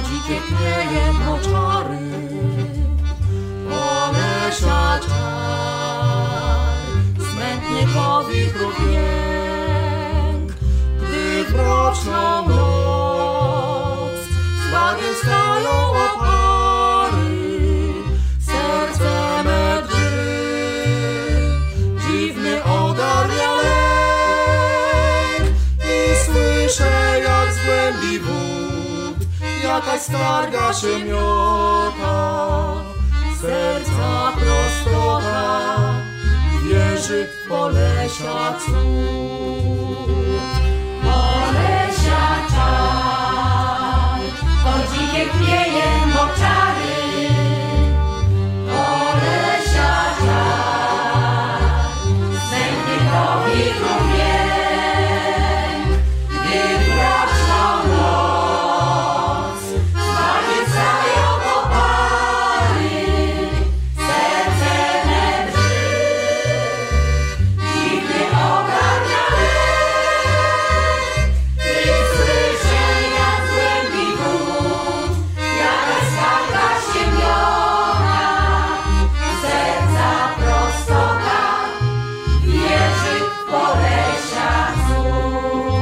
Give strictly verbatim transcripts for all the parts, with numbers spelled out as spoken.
dzikie pnieje moczary, polesia czar, smętny powiechu jęk, gdy w mroczną noc flagiem stają opary, serce me drży, dziwny ogarnia lęk i słyszę jak z głębi wód jakaś skarga się miota, serca prostota wierzy w Polesia cud. Polesia czar, to dzikie pnieje moczary. Polesia czar, smętny powiechu jęk, gdy w mroczną noc flagiem stają opary, serce me drży, dziwny ogarnia lęk, gdy słyszę jak z głębi wód jakaś skarga się miota, serca prostota wierzy w Polesia cud.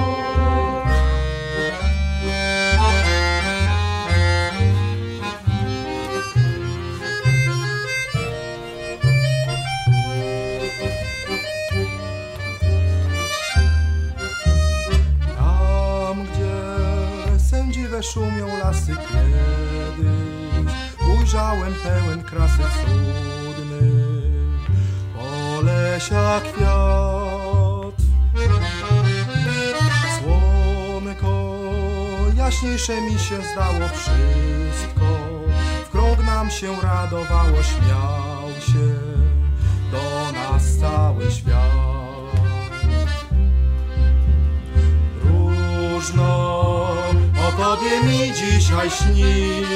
Tam, gdzie sędziwe szumią lasy kiedyś, ujrzałem pełen krasy cudnych Polesia kwiat. Słonko jaśniejsze mi się zdało wszystko, w krąg nam się radowało, śmiał się do nas cały świat. Różno o tobie mi dzisiaj śnić,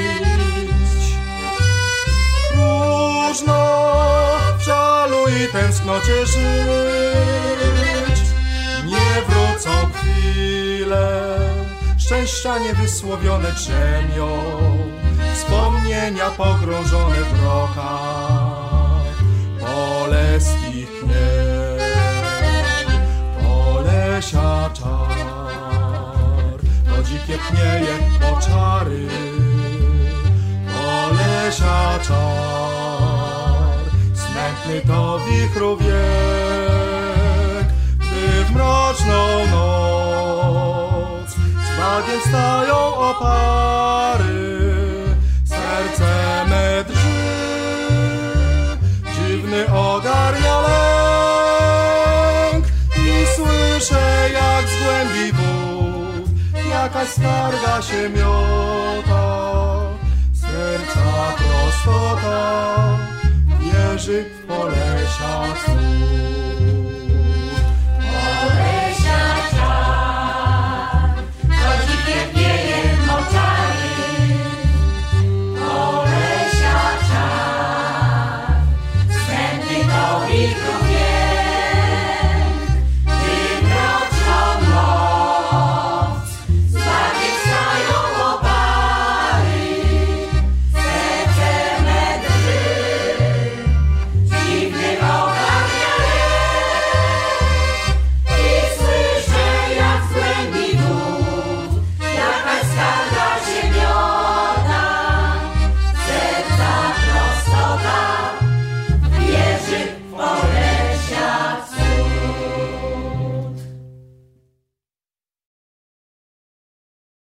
próżno w żalu i tęsknocie żyć. Nie wrócą chwile szczęścia niewysłowione drzemią, wspomnienia pogrążone w rokach poleskich pniew. Polesia czar, to dzikie pnieje moczary. Polesia czar, smętny to wichru wiek, gdy w mroczną noc z flagiem stają opary, serce me drży, dziwny ogarnia lęk i słyszę jak z głębi wód jakaś skarga się miota, serca prostota wierzy w Polesia cud.